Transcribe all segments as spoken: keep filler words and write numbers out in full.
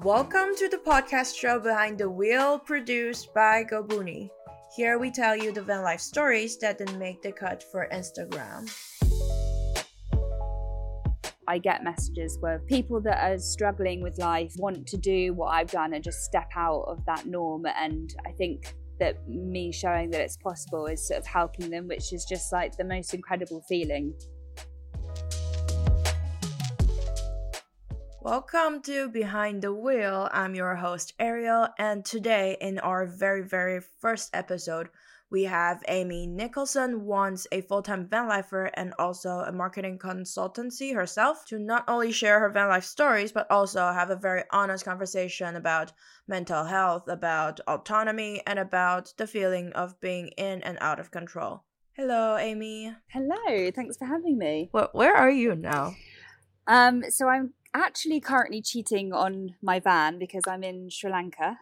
Welcome to the podcast show Behind the Wheel, produced by Gobuni. Here we tell you the van life stories that didn't make the cut for Instagram. I get messages where people that are struggling with life want to do what I've done and just step out of that norm. And I think that me showing that it's possible is sort of helping them, which is just like the most incredible feeling. Welcome to Behind the Wheel. I'm your host Ariel, and today in our very very first episode we have Amy Nicholson, once a full-time van lifer and also a marketing consultancy herself, to not only share her van life stories but also have a very honest conversation about mental health, about autonomy, and about the feeling of being in and out of control. Hello, Amy. Hello, thanks for having me. Well, where are you now? Um, so I'm actually currently cheating on my van because I'm in Sri Lanka.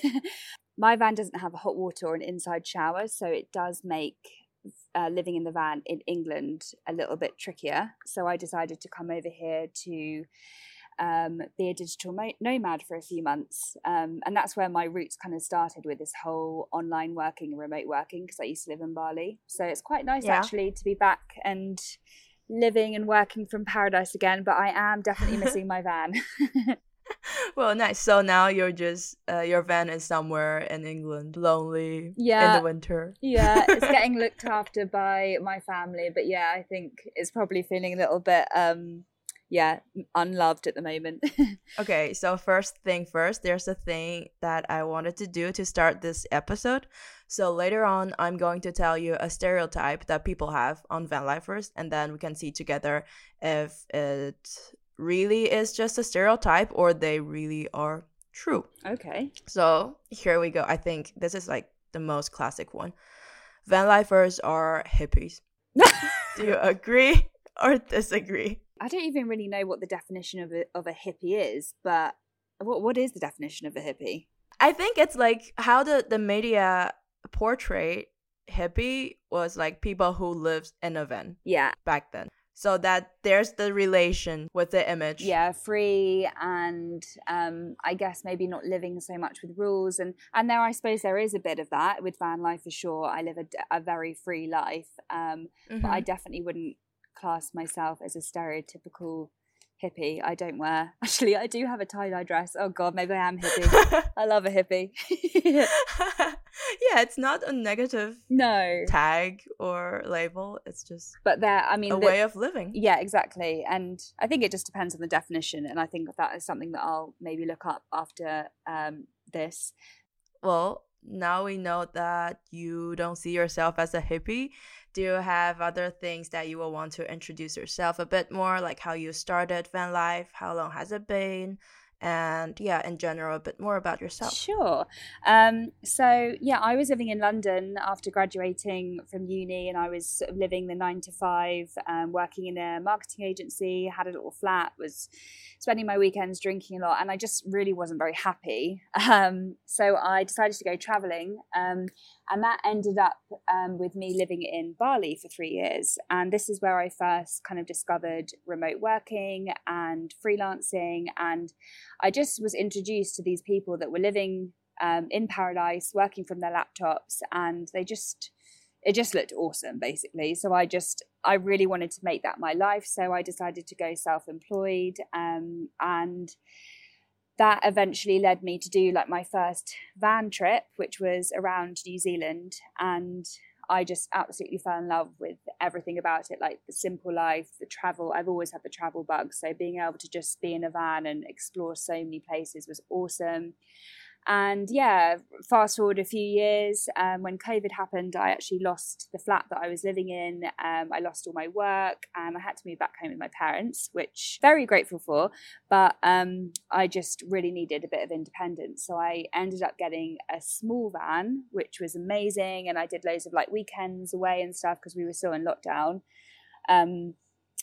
My van doesn't have a hot water or an inside shower, so it does make uh, living in the van in England a little bit trickier. So I decided to come over here to um, be a digital mo- nomad for a few months. Um, and that's where my roots kind of started with this whole online working and remote working, because I used to live in Bali. So it's quite nice yeah. actually to be back and living and working from paradise again, but I am definitely missing my van. Well, nice. So now you're just uh, your van is somewhere in England, lonely yeah, in the winter. Yeah, it's getting looked after by my family, but yeah, I think it's probably feeling a little bit um yeah, unloved at the moment. Okay, so first thing first, there's a thing that I wanted to do to start this episode. So later on, I'm going to tell you a stereotype that people have on van lifers, and then we can see together if it really is just a stereotype or they really are true. Okay. So here we go. I think this is like the most classic one. Van lifers are hippies. Do you agree or disagree? I don't even really know what the definition of a, of a hippie is, but what what is the definition of a hippie? I think it's like how the, the media portray hippie was like people who lived in a van. Yeah. Back then. So that there's the relation with the image. Yeah, free and um, I guess maybe not living so much with rules. And, and there, I suppose there is a bit of that with van life for sure. I live a, a very free life, um, mm-hmm. but I definitely wouldn't class myself as a stereotypical hippie. I don't wear, actually I do have a tie-dye dress. Oh god, maybe I am hippie. I love a hippie. Yeah, it's not a negative no tag or label, it's just but there I mean a the, way of living. Yeah, exactly. And I think it just depends on the definition, and I think that is something that I'll maybe look up after um this. Well, now we know that you don't see yourself as a hippie. Do you have other things that you will want to introduce yourself a bit more, like how you started van life, how long has it been, and yeah, in general, a bit more about yourself? Sure. Um, so yeah, I was living in London after graduating from uni, and I was sort of living the nine to five, um, working in a marketing agency, had a little flat, was spending my weekends drinking a lot, and I just really wasn't very happy. Um, so I decided to go traveling, um, and that ended up um, with me living in Bali for three years. And this is where I first kind of discovered remote working and freelancing, and I just was introduced to these people that were living um, in paradise, working from their laptops, and they just, it just looked awesome, basically. So I just, I really wanted to make that my life. So I decided to go self-employed, um, and that eventually led me to do like my first van trip, which was around New Zealand. And I just absolutely fell in love with everything about it, like the simple life, the travel. I've always had the travel bug, so being able to just be in a van and explore so many places was awesome. And yeah, fast forward a few years, um, when COVID happened, I actually lost the flat that I was living in. Um, I lost all my work, and I had to move back home with my parents, which I'm very grateful for. But um, I just really needed a bit of independence. So I ended up getting a small van, which was amazing. And I did loads of like weekends away and stuff because we were still in lockdown. Um,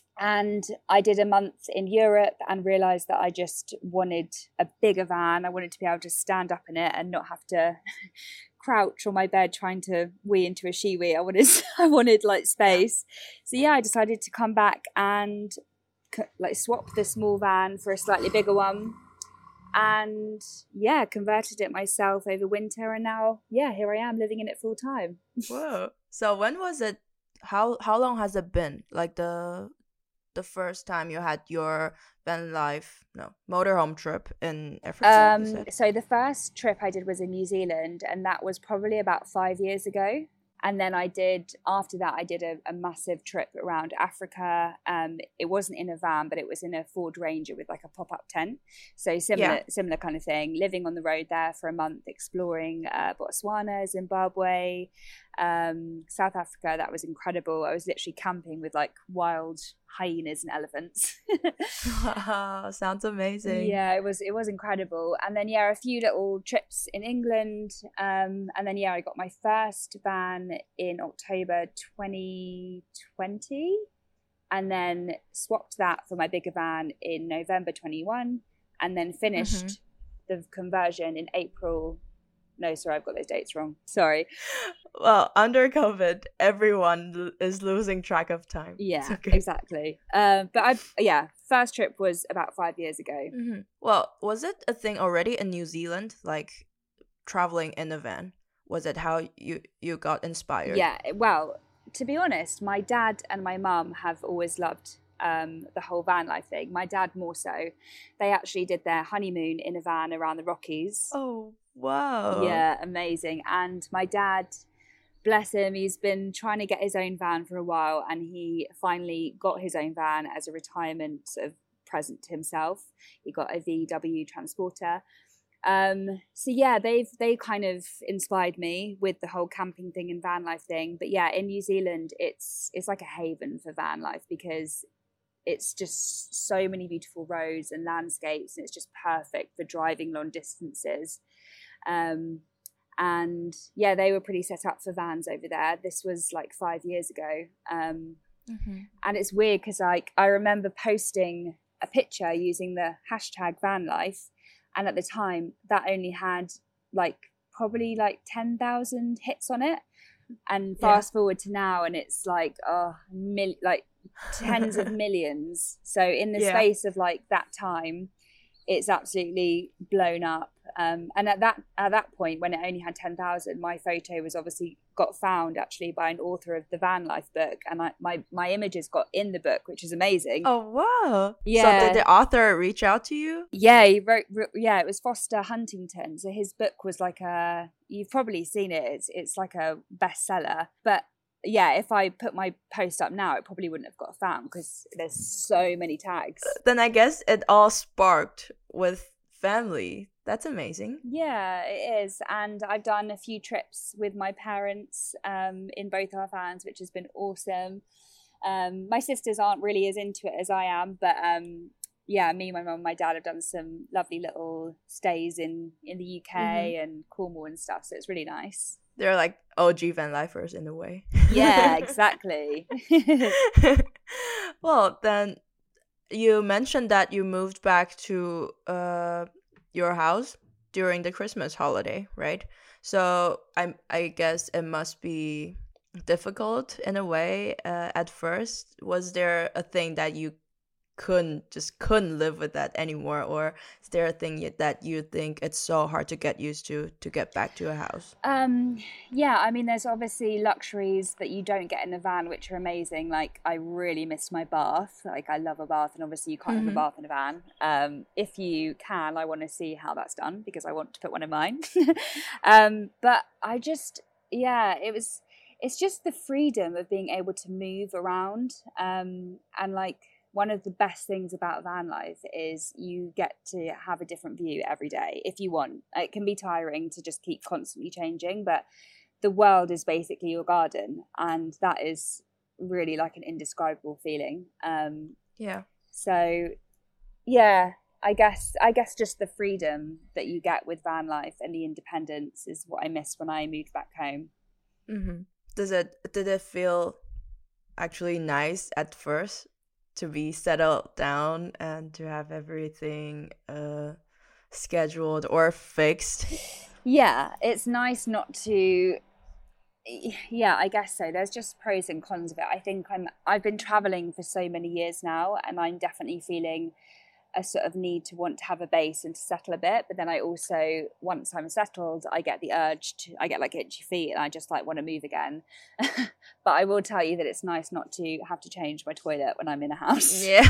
And I did a month in Europe and realised that I just wanted a bigger van. I wanted to be able to stand up in it and not have to crouch on my bed trying to wee into a shiwi. I wanted, I wanted like space. So yeah, I decided to come back and like swap the small van for a slightly bigger one. and yeah, converted it myself over winter, and now yeah, here I am living in it full time. Whoa. So when was it? How how long has it been? Like the the first time you had your van life, no, motorhome trip in Africa, you Um, said? so the first trip I did was in New Zealand, and that was probably about five years ago. And then I did, after that, I did a, a massive trip around Africa. Um, it wasn't in a van, but it was in a Ford Ranger with like a pop-up tent. So Yeah. similar, similar kind of thing, living on the road there for a month, exploring uh, Botswana, Zimbabwe, um, South Africa. That was incredible. I was literally camping with like wild hyenas and elephants. Wow, sounds amazing. Yeah, it was it was incredible. And then yeah, a few little trips in England. Um, and then yeah, I got my first van in October twenty twenty, and then swapped that for my bigger van in November twenty-one, and then finished Mhm. the conversion in April. No, sorry, I've got those dates wrong. Sorry. Well, under COVID, everyone l- is losing track of time. It's Yeah, okay. exactly. Uh, but I yeah, first trip was about five years ago. Mhm. Well, was it a thing already in New Zealand, like traveling in a van? Was it how you you got inspired? Yeah, well, to be honest, my dad and my mum have always loved um, the whole van life thing. My dad more so. They actually did their honeymoon in a van around the Rockies. Oh, wow. Yeah, amazing. And my dad, bless him, he's been trying to get his own van for a while, and he finally got his own van as a retirement sort of present to himself. He got a V W Transporter. Um, so yeah, they've they kind of inspired me with the whole camping thing and van life thing. But yeah, in New Zealand, it's it's like a haven for van life because it's just so many beautiful roads and landscapes, and it's just perfect for driving long distances. Um, and yeah, they were pretty set up for vans over there. This was like five years ago. Um, Mhm. and it's weird because like I remember posting a picture using the hashtag van life, and at the time that only had like probably like ten thousand hits on it, and Yeah. fast forward to now and it's like oh mil- like tens of millions. So in the Yeah. space of like that time, it's absolutely blown up. Um, and at that at that point, when it only had ten thousand, my photo was obviously got found actually by an author of the van life book, and I, my my images got in the book, which is amazing. Oh, wow. Yeah. So did the author reach out to you? Yeah, he wrote. Yeah, it was Foster Huntington. So his book was like a. You've probably seen it. It's it's like a bestseller. But yeah, if I put my post up now, it probably wouldn't have got found because there's so many tags. Then I guess it all sparked with family. That's amazing. Yeah, it is. And I've done a few trips with my parents um, in both our vans, which has been awesome. Um, my sisters aren't really as into it as I am, but um, yeah, me, my mum, and my dad have done some lovely little stays in, in the U K mm-hmm. and Cornwall and stuff. So it's really nice. They're like O G van lifers in a way. Yeah, exactly. Well, then you mentioned that you moved back to uh, your house during the Christmas holiday, right? So I I guess it must be difficult in a way uh, at first. Was there a thing that you couldn't just couldn't live with that anymore, or is there a thing y- that you think it's so hard to get used to to get back to a house? Um, yeah, I mean, there's obviously luxuries that you don't get in a van, which are amazing. Like, I really miss my bath. Like, I love a bath, and obviously you can't Mhm. have a bath in a van. Um, if you can, I want to see how that's done because I want to put one in mine. um, but I just, yeah, it was. It's just the freedom of being able to move around, um, and like. One of the best things about van life is you get to have a different view every day if you want. It can be tiring to just keep constantly changing, but the world is basically your garden, and that is really like an indescribable feeling. Um, Yeah. so, yeah, I guess I guess just the freedom that you get with van life and the independence is what I missed when I moved back home. Mm-hmm. Does it did it feel actually nice at first to be settled down and to have everything uh scheduled or fixed? Yeah, it's nice not to. Yeah, I guess so. There's just pros and cons of it. I think I'm I've been traveling for so many years now, and I'm definitely feeling a sort of need to want to have a base and to settle a bit. But then I also, once I'm settled, I get the urge to, I get like itchy feet and I just like want to move again. But I will tell you that it's nice not to have to change my toilet when I'm in a house. Yeah.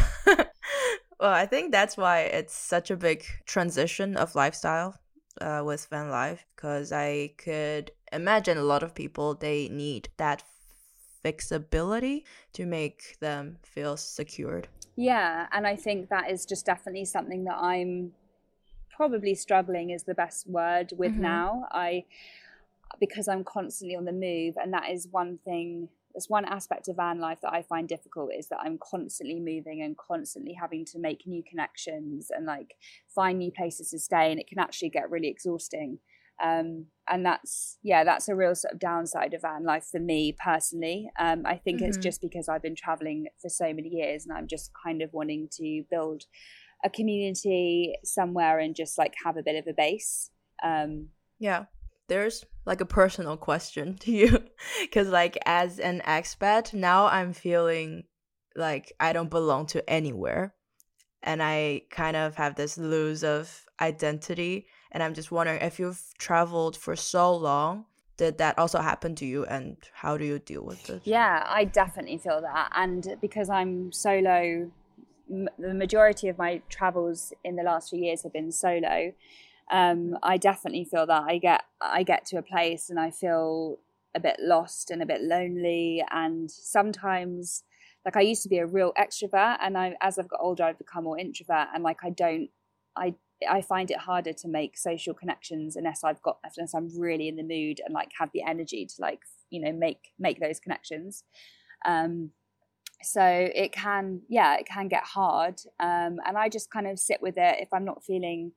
Well, I think that's why it's such a big transition of lifestyle uh, with van life, because I could imagine a lot of people, they need that fixability to make them feel secured. Yeah, and I think that is just definitely something that I'm probably struggling is the best word with Mhm. now. I because I'm constantly on the move, and that is one thing, there's one aspect of van life that I find difficult, is that I'm constantly moving and constantly having to make new connections and like find new places to stay, and it can actually get really exhausting. Um, and that's, yeah, that's a real sort of downside of van life for me personally. Um, I think it's Mhm. just because I've been traveling for so many years and I'm just kind of wanting to build a community somewhere and just like have a bit of a base. Um, Yeah. There's like a personal question to you, because like as an expat now, I'm feeling like I don't belong to anywhere, and I kind of have this lose of identity. And I'm just wondering, if you've traveled for so long, did that also happen to you, and how do you deal with it? yeah, I definitely feel that. And because I'm solo, m- the majority of my travels in the last few years have been solo. Um, I definitely feel that I get I get to a place and I feel a bit lost and a bit lonely, and sometimes like I used to be a real extrovert, and I as I've got older I've become more introvert, and like I don't I I find it harder to make social connections unless I've got unless I'm really in the mood and like have the energy to like you know make make those connections. Um, so it can yeah it can get hard, um, and I just kind of sit with it. If I'm not feeling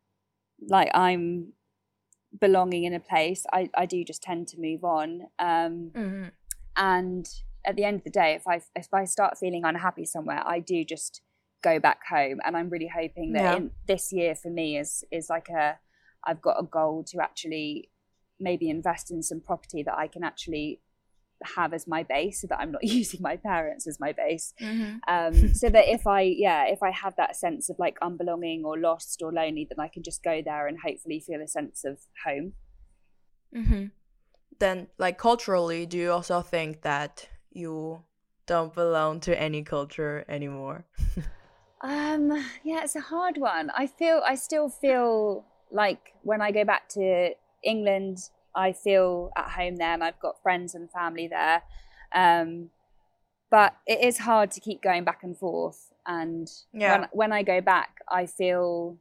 like I'm belonging in a place, I, I do just tend to move on. Um, Mhm. and at the end of the day, if I if I start feeling unhappy somewhere, I do just go back home. And I'm really hoping that Yeah. in this year for me is is like a I've got a goal to actually maybe invest in some property that I can actually have as my base, so that I'm not using my parents as my base. Mhm. Um, so that if I, yeah, if I have that sense of like unbelonging or lost or lonely, then I can just go there and hopefully feel a sense of home. Mhm. Then, like culturally, do you also think that you don't belong to any culture anymore? Um, yeah, it's a hard one. I feel, I still feel like when I go back to England, I feel at home there, and I've got friends and family there. Um, but it is hard to keep going back and forth. And when Yeah. when I go back, I feel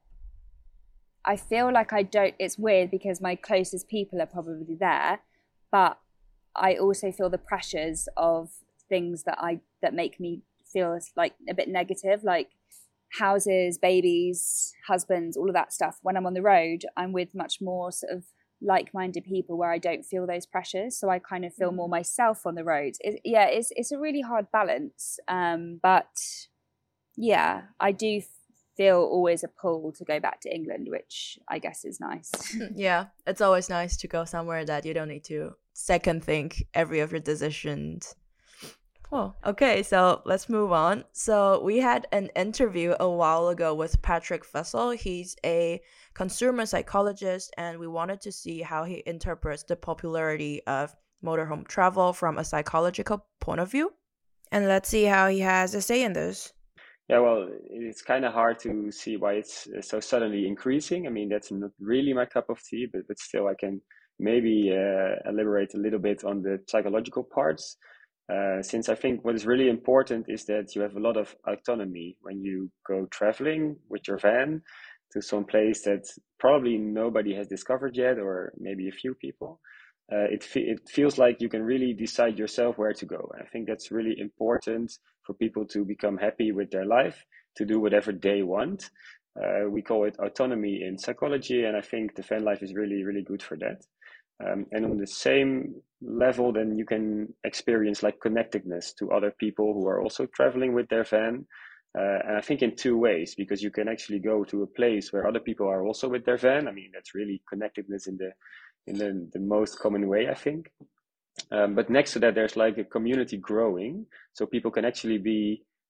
I feel like I don't. It's weird because my closest people are probably there, but I also feel the pressures of things that I that make me feel like a bit negative, like houses, babies, husbands, all of that stuff. When I'm on the road, I'm with much more sort of like-minded people where I don't feel those pressures, so I kind of feel more myself on the road. It, yeah, it's it's a really hard balance, um, but yeah, I do feel always a pull to go back to England, which I guess is nice. Yeah, it's always nice to go somewhere that you don't need to second think every of your decisions. Oh, okay, so let's move on. So we had an interview a while ago with Patrick Fussell. He's a consumer psychologist, and we wanted to see how he interprets the popularity of motorhome travel from a psychological point of view. And let's see how he has a say in this. Yeah, well, it's kind of hard to see why it's uh, so suddenly increasing. I mean, that's not really my cup of tea, but, but still, I can maybe uh, elaborate a little bit on the psychological parts. Uh, since I think what is really important is that you have a lot of autonomy when you go traveling with your van to some place that probably nobody has discovered yet, or maybe a few people. Uh, it fe- it feels like you can really decide yourself where to go. And I think that's really important for people to become happy with their life, to do whatever they want. Uh, we call it autonomy in psychology, and I think the van life is really, really good for that. Um, and on the same level, then you can experience like connectedness to other people who are also traveling with their van. Uh, and I think in two ways, because you can actually go to a place where other people are also with their van. I mean, that's really connectedness in the in the, the most common way, I think. Um, but next to that, there's like a community growing, so people can actually be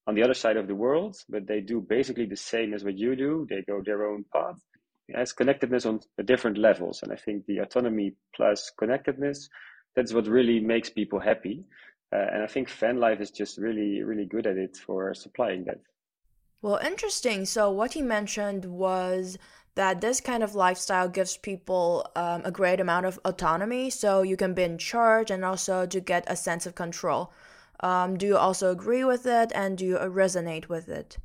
on the other side of the world, but they do basically the same as what you do. They go their own path. It has connectedness on different levels. And I think the autonomy plus connectedness, that's what really makes people happy. Uh, and I think van life is just really, really good at it for supplying that. Well, interesting. So what he mentioned was that this kind of lifestyle gives people um, a great amount of autonomy, so you can be in charge and also to get a sense of control. Um, do you also agree with it, and do you resonate with it?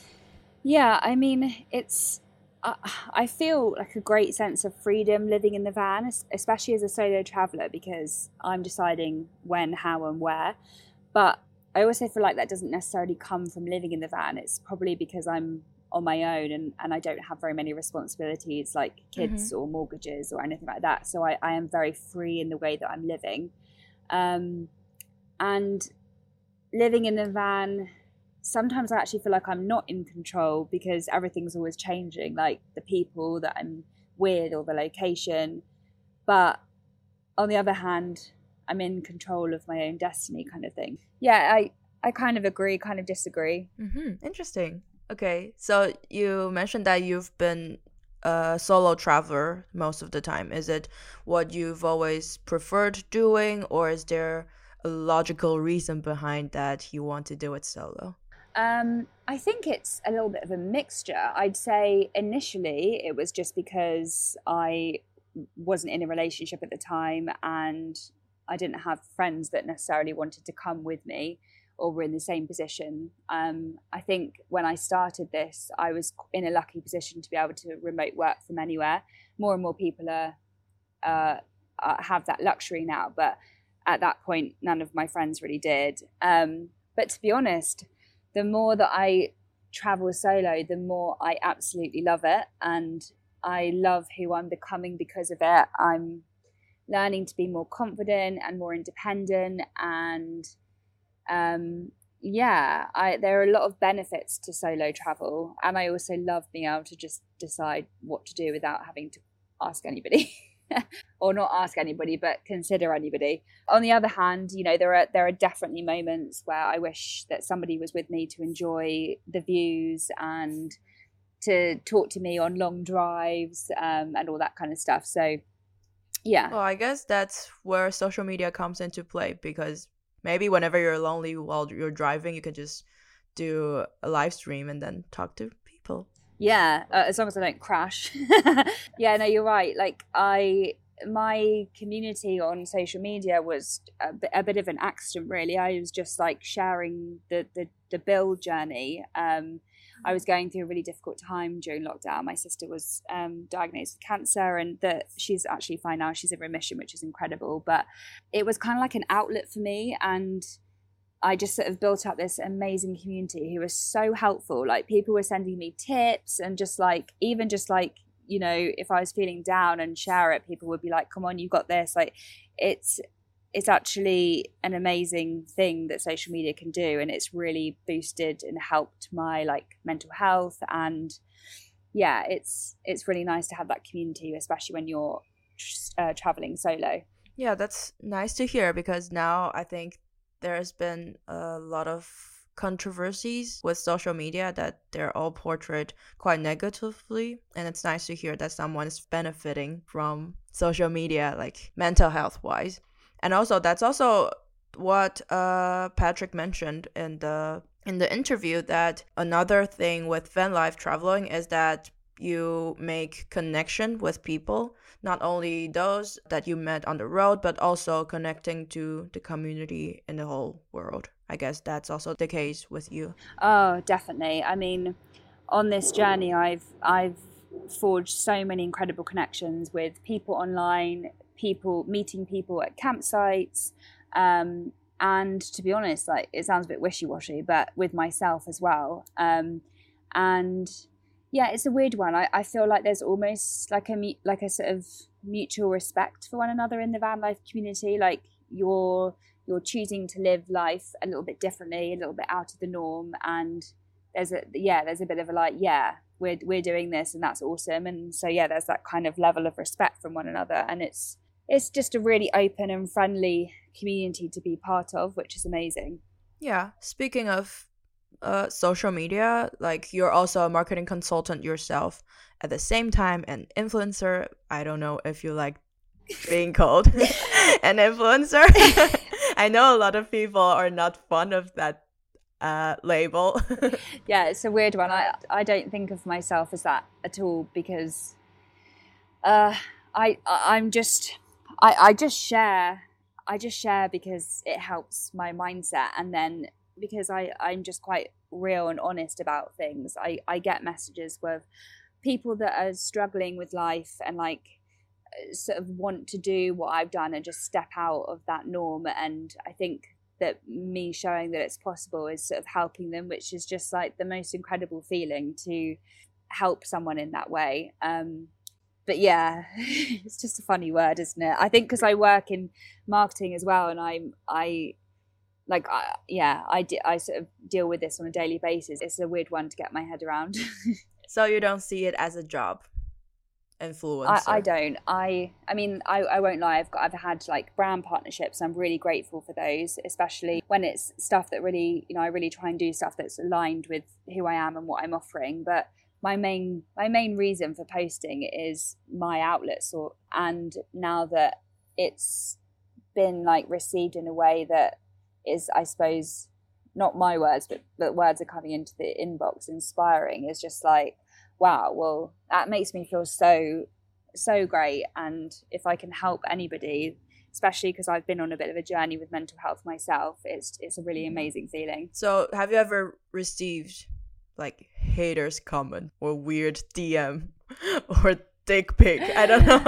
Yeah, I mean, it's. Uh, I feel like a great sense of freedom living in the van, especially as a solo traveler, because I'm deciding when, how, and where. But I also feel like that doesn't necessarily come from living in the van. It's probably because I'm on my own and, and I don't have very many responsibilities like kids mm-hmm. or mortgages or anything like that. So I, I am very free in the way that I'm living. Um, and living in the van, sometimes I actually feel like I'm not in control because everything's always changing, like the people that I'm with or the location. But on the other hand, I'm in control of my own destiny, kind of thing. Yeah, I, I kind of agree, kind of disagree. Mm-hmm. Interesting. Okay, so you mentioned that you've been a solo traveler most of the time. Is it what you've always preferred doing, or is there a logical reason behind that you want to do it solo? Um, I think it's a little bit of a mixture. I'd say initially it was just because I wasn't in a relationship at the time and I didn't have friends that necessarily wanted to come with me or were in the same position. Um, I think when I started this, I was in a lucky position to be able to remote work from anywhere. More and more people are, uh, have that luxury now, but at that point, none of my friends really did. Um, but to be honest, the more that I travel solo, the more I absolutely love it. And I love who I'm becoming because of it. I'm learning to be more confident and more independent. And um, yeah, I, there are a lot of benefits to solo travel. And I also love being able to just decide what to do without having to ask anybody. Or not ask anybody, but consider anybody. On the other hand, you know, there are there are definitely moments where I wish that somebody was with me to enjoy the views and to talk to me on long drives um, and all that kind of stuff. So, yeah. Well, I guess that's where social media comes into play, because maybe whenever you're lonely while you're driving, you can just do a live stream and then talk to people. Yeah, uh, as long as I don't crash. Yeah, no, you're right. Like I, my community on social media was a bit, a bit of an accident, really. I was just like sharing the the, the build journey. Um, I was going through a really difficult time during lockdown. My sister was um, diagnosed with cancer, and that she's actually fine now. She's in remission, which is incredible. But it was kind of like an outlet for me, and I just sort of built up this amazing community who was so helpful. Like people were sending me tips and just like, even just like, you know, if I was feeling down and share it, people would be like, come on, you got this. Like it's, it's actually an amazing thing that social media can do. And it's really boosted and helped my like mental health. And yeah, it's, it's really nice to have that community, especially when you're uh, traveling solo. Yeah, that's nice to hear, because now I think there's been a lot of controversies with social media that they're all portrayed quite negatively, and it's nice to hear that someone is benefiting from social media, like mental health wise. And also that's also what uh Patrick mentioned in the in the interview, that another thing with van life traveling is that you make connection with people, not only those that you met on the road, but also connecting to the community in the whole world. I guess that's also the case with you. Oh, definitely. I mean, on this journey, I've I've forged so many incredible connections with people online, people meeting people at campsites, um, and to be honest, like it sounds a bit wishy-washy, but with myself as well. Um, and yeah, it's a weird one. I, I feel like there's almost like a like a sort of mutual respect for one another in the van life community. Like you're you're choosing to live life a little bit differently, a little bit out of the norm, and there's a yeah, there's a bit of a like yeah, we're we're doing this and that's awesome. And so yeah, there's that kind of level of respect from one another, and it's it's just a really open and friendly community to be part of, which is amazing. Yeah, speaking of uh, social media? Like, you're also a marketing consultant yourself at the same time, an influencer. I don't know if you like being called an influencer. I know a lot of people are not fond of that uh, label. Yeah, it's a weird one. I I don't think of myself as that at all because uh, I I'm just I I just share I just share because it helps my mindset, and then because I I'm just quite real and honest about things. I I get messages with people that are struggling with life and like sort of want to do what I've done and just step out of that norm. And I think that me showing that it's possible is sort of helping them, which is just like the most incredible feeling to help someone in that way. Um, but yeah, it's just a funny word, isn't it? I think because I work in marketing as well, and I'm I like I, yeah I, de- I sort of deal with this on a daily basis. It's a weird one to get my head around. So you don't see it as a job, influencer? I, I don't. I I mean, I, I won't lie. I've got I've had like brand partnerships. I'm really grateful for those, especially when it's stuff that really, you know, I really try and do stuff that's aligned with who I am and what I'm offering. But my main my main reason for posting is my outlet. So, and now that it's been like received in a way that is, I suppose, not my words, but but words are coming into the inbox, inspiring, is just like, wow, well, that makes me feel so, so great. And if I can help anybody, especially because I've been on a bit of a journey with mental health myself, it's it's a really amazing feeling. So have you ever received like haters comment or weird D M or dick pic? I don't know.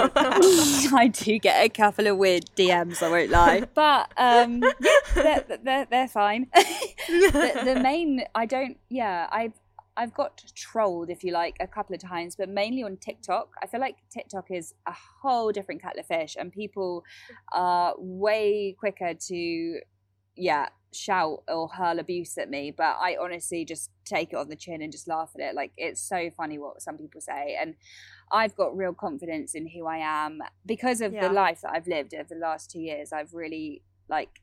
I do get a couple of weird D Ms, I won't lie. But um, yeah, they're, they're, they're fine. the, the main, I don't, yeah, I've, I've got trolled, if you like, a couple of times, but mainly on TikTok. I feel like TikTok is a whole different kettle of fish, and people are way quicker to, yeah, shout or hurl abuse at me. But I honestly just take it on the chin and just laugh at it. Like, it's so funny what some people say. And I've got real confidence in who I am because of yeah. the life that I've lived over the last two years. I've really, like,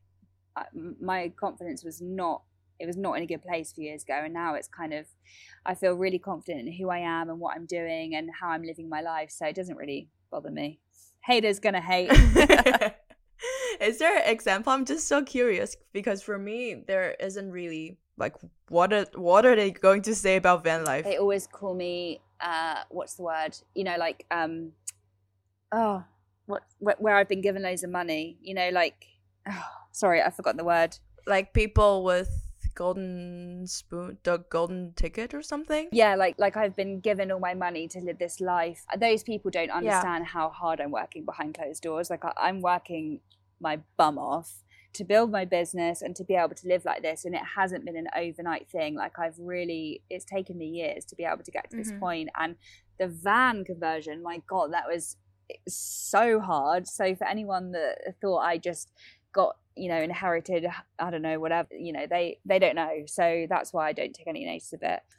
my confidence was not, it was not in a good place a few years ago, and now it's kind of, I feel really confident in who I am and what I'm doing and how I'm living my life, so it doesn't really bother me. Haters gonna hate. Is there an example? I'm just so curious, because for me there isn't really, like, what are, what are they going to say about van life? They always call me uh what's the word, you know, like um oh what where I've been given loads of money, you know, like oh, sorry, I've forgotten the word. Like people with golden spoon, the golden ticket or something. Yeah, like like I've been given all my money to live this life. Those people don't understand yeah. how hard I'm working behind closed doors. Like I, I'm working my bum off to build my business and to be able to live like this, and it hasn't been an overnight thing. Like I've really, it's taken me years to be able to get to this mm-hmm. point. And the van conversion, my God, that was so hard. So for anyone that thought I just got, you know, inherited, I don't know, whatever, you know, they they don't know. So that's why I don't take any notice of it.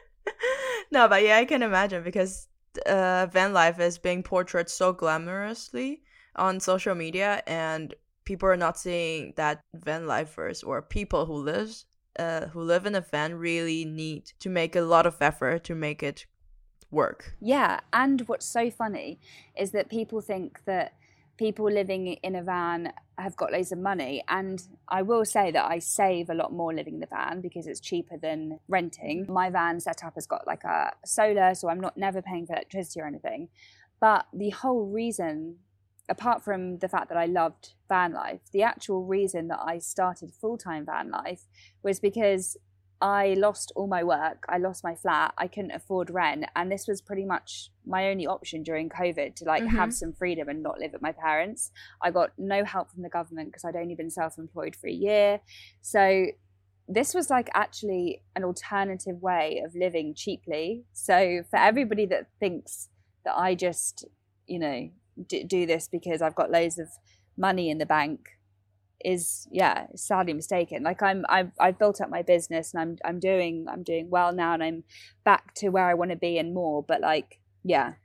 No, but yeah, I can imagine, because uh van life is being portrayed so glamorously on social media, and people are not seeing that van lifers or people who lives uh who live in a van really need to make a lot of effort to make it work. Yeah, and what's so funny is that people think that people living in a van have got loads of money, and I will say that I save a lot more living in the van because it's cheaper than renting. My van setup has got like a solar, so I'm not never paying for electricity or anything. But the whole reason, apart from the fact that I loved van life, the actual reason that I started full-time van life was because I lost all my work. I lost my flat. I couldn't afford rent. And this was pretty much my only option during COVID to like mm-hmm. have some freedom and not live at my parents. I got no help from the government because I'd only been self-employed for a year. So this was like actually an alternative way of living cheaply. So for everybody that thinks that I just, you know, d- do this because I've got loads of money in the bank, is yeah sadly mistaken. Like I'm I've I've built up my business, and I'm I'm doing I'm doing well now, and I'm back to where I want to be and more. But like yeah,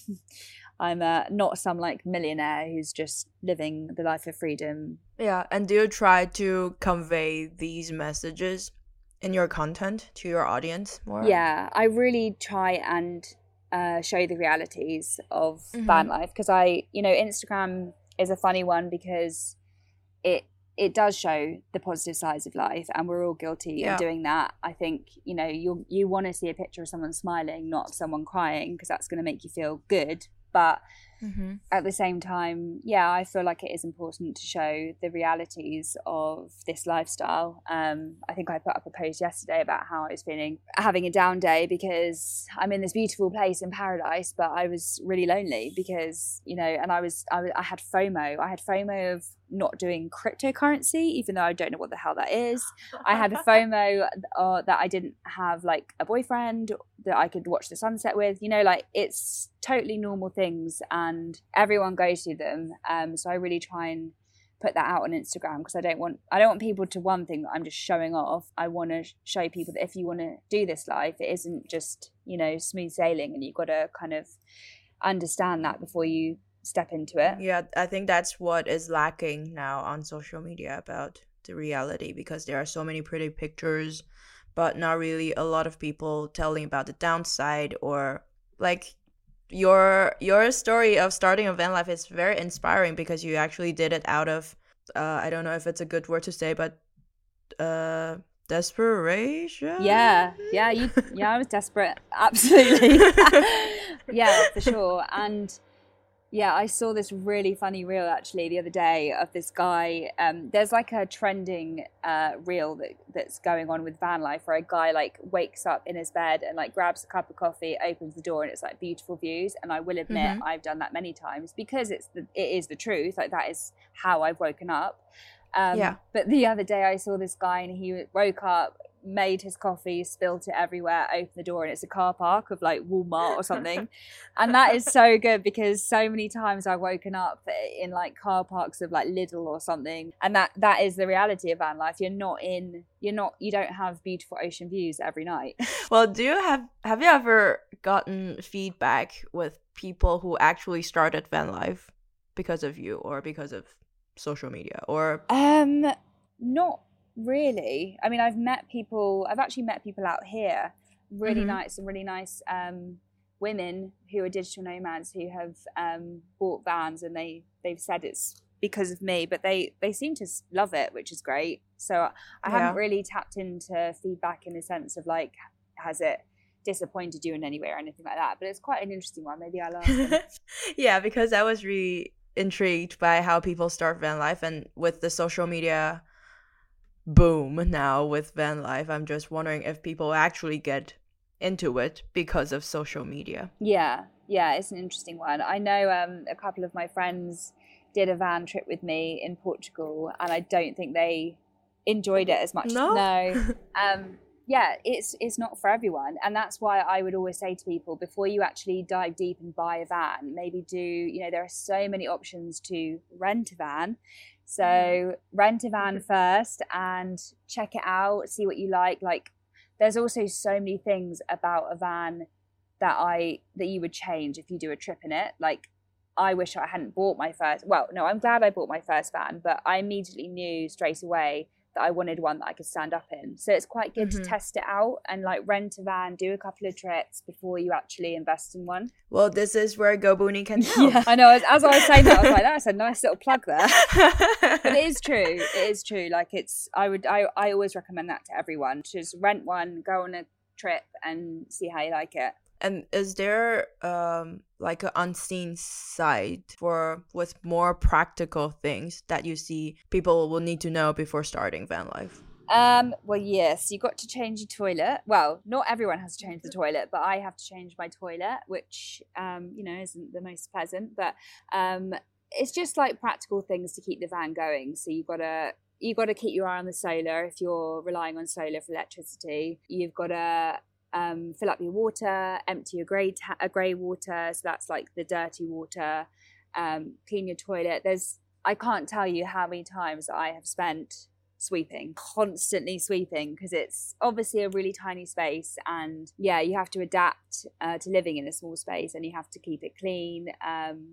I'm uh, not some like millionaire who's just living the life of freedom. Yeah, and do you try to convey these messages in your content to your audience more? Yeah, I really try and uh, show the realities of Mhm. van life, because I, you know, Instagram is a funny one because it it does show the positive sides of life, and we're all guilty Yeah. of doing that. I think, you know, you you want to see a picture of someone smiling, not of someone crying, because that's going to make you feel good. But Mm-hmm. at the same time, yeah, I feel like it is important to show the realities of this lifestyle. Um, I think I put up a post yesterday about how I was feeling having a down day because I'm in this beautiful place in paradise, but I was really lonely because, you know, and I was, I, was, I had FOMO. I had FOMO of not doing cryptocurrency, even though I don't know what the hell that is. I had a FOMO uh, that I didn't have like a boyfriend that I could watch the sunset with, you know, like it's totally normal things and everyone goes through them. Um, so I really try and put that out on Instagram because I don't want, I don't want people to one thing that I'm just showing off. I want to show people that if you want to do this life, it isn't just, you know, smooth sailing, and you've got to kind of understand that before you step into it. Yeah, I think that's what is lacking now on social media about the reality, because there are so many pretty pictures, but not really a lot of people telling about the downside. Or like your your story of starting a van life is very inspiring because you actually did it out of uh, I don't know if it's a good word to say, but uh, desperation. Yeah, yeah, you, yeah. I was desperate, absolutely. Yeah, for sure. And yeah, I saw this really funny reel actually the other day of this guy. Um, there's like a trending uh, reel that, that's going on with van life where a guy like wakes up in his bed and like grabs a cup of coffee, opens the door, and it's like beautiful views. And I will admit Mhm. I've done that many times because it's the, it is the truth. Like that is how I've woken up. Um, Yeah. But the other day I saw this guy and he woke up, made his coffee, spilt it everywhere, opened the door, and it's a car park of like Walmart or something. And that is so good because so many times I've woken up in like car parks of like Lidl or something, and that that is the reality of van life. You're not in, you're not, you don't have beautiful ocean views every night. Well, do you have have you ever gotten feedback with people who actually started van life because of you or because of social media? Or Um, not really. I mean, I've met people, I've actually met people out here, really Mhm. nice and really nice um, women who are digital nomads who have um, bought vans, and they, they've said it's because of me, but they, they seem to s- love it, which is great. So I haven't Yeah. really tapped into feedback in the sense of like, has it disappointed you in any way or anything like that? But it's quite an interesting one. Maybe I'll ask them. Yeah, because I was really intrigued by how people start van life, and with the social media boom now with van life, I'm just wondering if people actually get into it because of social media. Yeah, yeah, it's an interesting one. I know um, a couple of my friends did a van trip with me in Portugal, and I don't think they enjoyed it as much. No? No. Um, yeah, it's it's not for everyone, and that's why I would always say to people, before you actually dive deep and buy a van, maybe do, you know, there are so many options to rent a van. So rent a van first and check it out, see what you like. Like, there's also so many things about a van that I that you would change if you do a trip in it. Like, I wish I hadn't bought my first, well, no, I'm glad I bought my first van, but I immediately knew straight away that I wanted one that I could stand up in. So it's quite good Mhm. to test it out and like rent a van, do a couple of trips before you actually invest in one. Well, this is where GoBoonie can help. Yeah, I know. As, as I was saying that, I was like, that's a nice little plug there. But it is true. It is true. Like, it's, I would, I, I always recommend that to everyone. Just rent one, go on a trip and see how you like it. And is there um like an unseen side for with more practical things that you see people will need to know before starting van life? Um, well, yes, you got to change your toilet. Well, not everyone has to change the toilet, but I have to change my toilet, which, um, you know, isn't the most pleasant, but, um, it's just like practical things to keep the van going. So you've got to, you've got to keep your eye on the solar if you're relying on solar for electricity. You've got to, um, fill up your water, empty your grey, ta- uh, grey water. So that's like the dirty water, um, clean your toilet. There's, I can't tell you how many times I have spent sweeping, constantly sweeping, because it's obviously a really tiny space, and yeah, you have to adapt uh, to living in a small space, and you have to keep it clean. Um,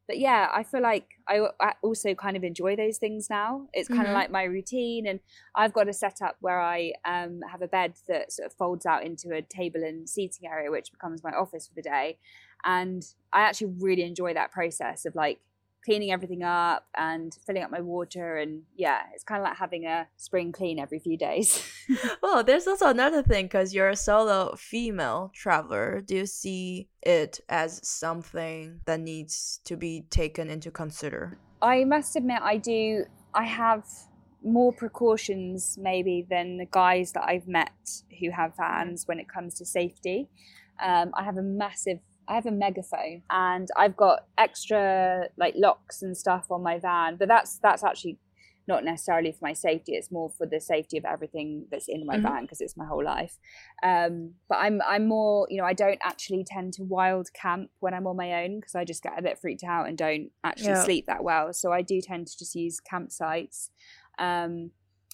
but yeah, I feel like I, I also kind of enjoy those things now. It's kind mm-hmm. of like my routine, and I've got a setup where I um, have a bed that sort of folds out into a table and seating area, which becomes my office for the day. And I actually really enjoy that process of like cleaning everything up and filling up my water, and yeah, it's kind of like having a spring clean every few days. Well, there's also another thing, because you're a solo female traveler. Do you see it as something that needs to be taken into consider? I must admit, I do. I have more precautions maybe than the guys that I've met who have vans when it comes to safety. Um, I have a massive I have a megaphone, and I've got extra like locks and stuff on my van, but that's that's actually not necessarily for my safety. It's more for the safety of everything that's in my mm-hmm. van, because it's my whole life. Um, but I'm I'm more, you know, I don't actually tend to wild camp when I'm on my own, because I just get a bit freaked out and don't actually yeah. sleep that well. So I do tend to just use campsites. Um,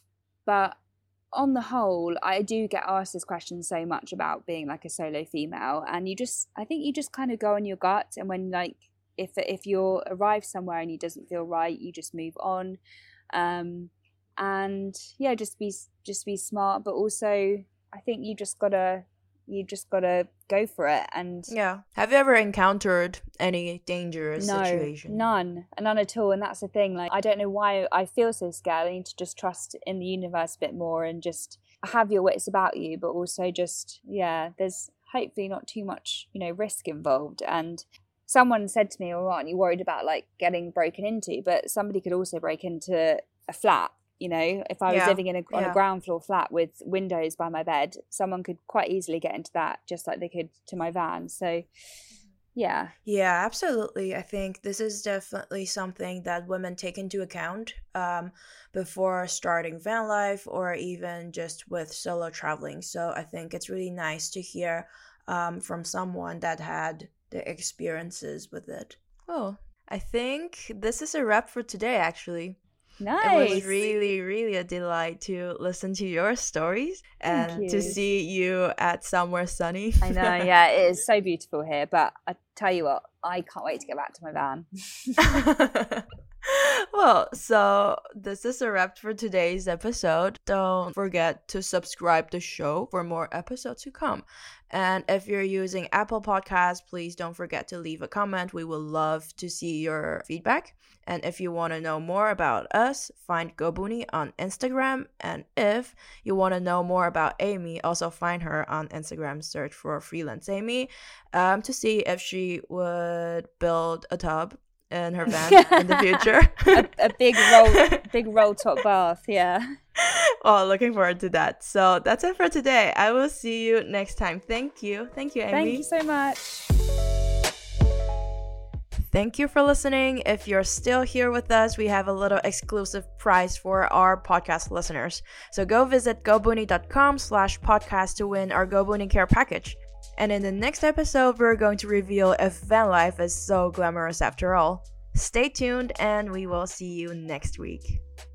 but on the whole, I do get asked this question so much about being like a solo female, and you just, I think you just kind of go on your gut, and when like, if if you arrive somewhere and it doesn't feel right, you just move on, um, and yeah, just be just be smart, but also I think you just gotta you just gotta go for it. And yeah, have you ever encountered any dangerous no, situation? None, none at all. And that's the thing. Like, I don't know why I feel so scared. I need to just trust in the universe a bit more and just have your wits about you, but also just yeah, there's hopefully not too much, you know, risk involved. And someone said to me, "Oh, aren't you worried about like getting broken into?" But somebody could also break into a flat. You know, if I was yeah. living in a, on yeah. a ground floor flat with windows by my bed, someone could quite easily get into that, just like they could to my van. So, yeah. Yeah, absolutely. I think this is definitely something that women take into account um, before starting van life, or even just with solo traveling. So I think it's really nice to hear um, from someone that had the experiences with it. Oh, I think this is a wrap for today, actually. Nice. It was really, really a delight to listen to your stories Thank and you. to see you at somewhere sunny. I know, yeah, it is so beautiful here. But I tell you what, I can't wait to get back to my van. Well, so this is a wrap for today's episode. Don't forget to subscribe to the show for more episodes to come. And if you're using Apple Podcasts, please don't forget to leave a comment. We would love to see your feedback. And if you want to know more about us, find GoBoonie on Instagram. And if you want to know more about Amy, also find her on Instagram. Search for Freelance Amy um, to see if she would build a tub in her van in the future. a, a big roll, big roll top bath, yeah. Well, looking forward to that. So that's it for today. I will see you next time. Thank you. Thank you, Amy. Thank you so much. Thank you for listening. If you're still here with us, we have a little exclusive prize for our podcast listeners. So go visit goboonie.com slash podcast to win our GoBoonie Care package. And in the next episode, we're going to reveal if van life is so glamorous after all. Stay tuned, and we will see you next week.